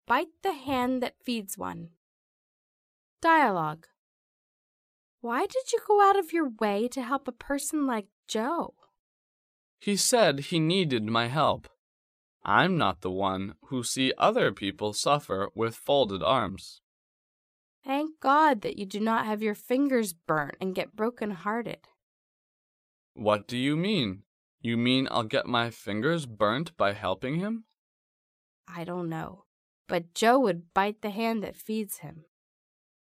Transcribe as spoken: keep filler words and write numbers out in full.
bite the hand that feeds one. Dialogue. Why did you go out of your way to help a person like Joe? He said he needed my help. I'm not the one who see other people suffer with folded arms. Thank God that you do not have your fingers burnt and get broken-hearted. What do you mean? You mean I'll get my fingers burnt by helping him? I don't know, but Joe would bite the hand that feeds him.